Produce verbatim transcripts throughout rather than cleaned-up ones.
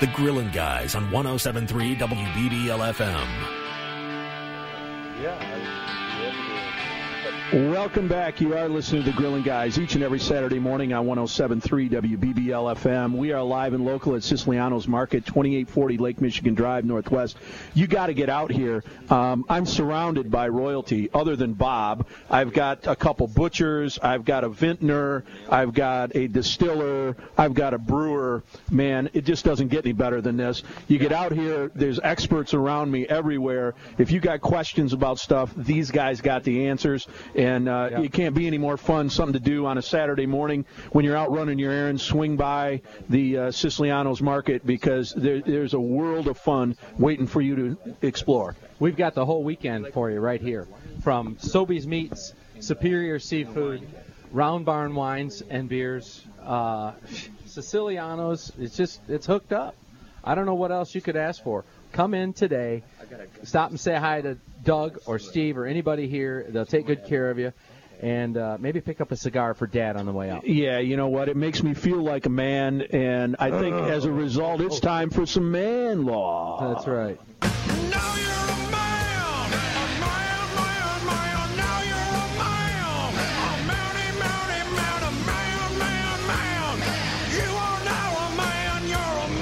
The Grillin' Guys on one oh seven point three W B B L F M. Yeah. Welcome back. You are listening to the Grillin' Guys each and every Saturday morning on one oh seven point three W B B L F M. We are live and local at Siciliano's Market, twenty-eight forty Lake Michigan Drive, Northwest. You got to get out here. Um, I'm surrounded by royalty other than Bob. I've got a couple butchers. I've got a vintner. I've got a distiller. I've got a brewer. Man, it just doesn't get any better than this. You get out here, there's experts around me everywhere. If you got questions about stuff, these guys got the answers. And uh, yeah. It can't be any more fun, something to do on a Saturday morning when you're out running your errands. Swing by the uh, Siciliano's Market because there, there's a world of fun waiting for you to explore. We've got the whole weekend for you right here. From Sobeys Meats, Superior Seafood, Round Barn Wines and Beers, uh, Siciliano's, it's just, it's hooked up. I don't know what else you could ask for. Come in today, stop and say hi to Doug or Steve or anybody here. They'll take good care of you. And uh, maybe pick up a cigar for Dad on the way out. Yeah, you know what? It makes me feel like a man, and I think as a result, it's time for some man law. That's right. Now you're a man, a man, man, man. Now you're a man, a manny, manny, man, a man, man, man. You are now a man, you're a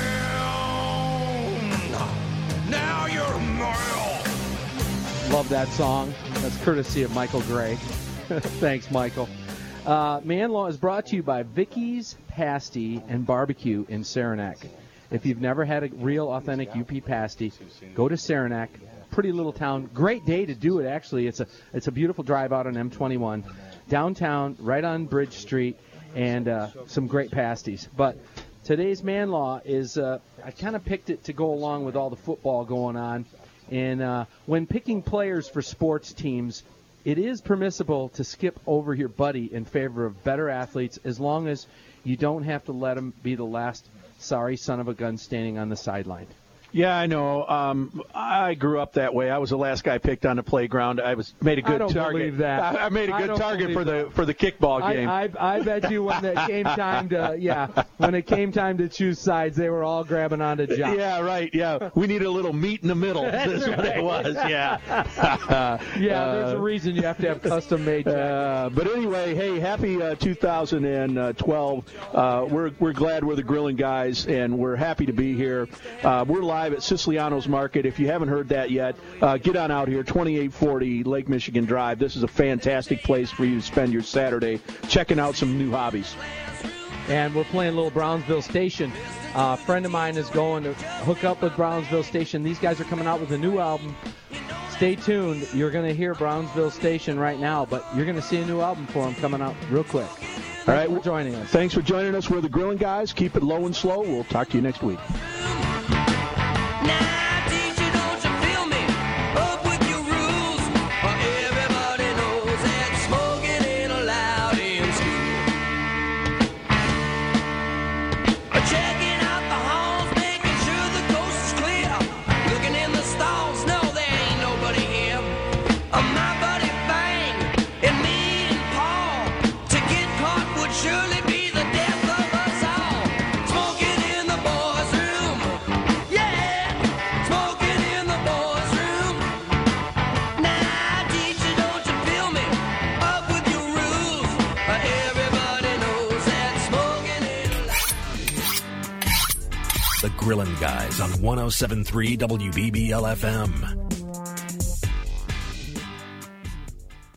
man. Now you're a man. Love that song. That's courtesy of Michael Gray. Thanks, Michael. Uh, Man Law is brought to you by Vicky's Pasty and Barbecue in Saranac. If you've never had a real, authentic U P pasty, go to Saranac. Pretty little town. Great day to do it, actually. It's a it's a beautiful drive out on M twenty-one. Downtown, right on Bridge Street, and uh, some great pasties. But today's Man Law is, uh, I kind of picked it to go along with all the football going on. And uh, when picking players for sports teams, it is permissible to skip over your buddy in favor of better athletes as long as you don't have to let him be the last sorry son of a gun standing on the sideline. Yeah, I know. Um, I grew up that way. I was the last guy picked on the playground. I was made a good I don't target. Believe that. I, I made a good target for the that. for the kickball game. I, I, I bet you when it came time to yeah, when it came time to choose sides, they were all grabbing onto Josh. Yeah, right. Yeah, we needed a little meat in the middle. That's right. what it was. Yeah. yeah, uh, there's a reason you have to have custom made. Uh, but anyway, hey, happy uh, two thousand twelve. Uh, we're we're glad we're the Grillin' Guys, and we're happy to be here. Uh, we're live at Siciliano's Market. If you haven't heard that yet, uh, get on out here, twenty-eight forty Lake Michigan Drive. This is a fantastic place for you to spend your Saturday checking out some new hobbies. And we're playing a little Brownsville Station. Uh, a friend of mine is going to hook up with Brownsville Station. These guys are coming out with a new album. Stay tuned. You're going to hear Brownsville Station right now, but you're going to see a new album for them coming out real quick. Thanks All right, for joining us. Thanks for joining us. We're the Grillin' Guys. Keep it low and slow. We'll talk to you next week. Now, teacher, don't you feel me? Up with your rules. Everybody knows that smoking ain't allowed in school. Checking out the halls, making sure the coast is clear. Looking in the stalls, no, there ain't nobody here. My buddy Bang and me and Paul, to get caught would surely be the death of us all. Smoking in the boys' room. Yeah, smoking in the boys' room. Now, teacher, don't you feel me? Up with your rules. Everybody knows that smoking ain't allowed. The Grillin' Guys on one oh seven point three W B B L F M.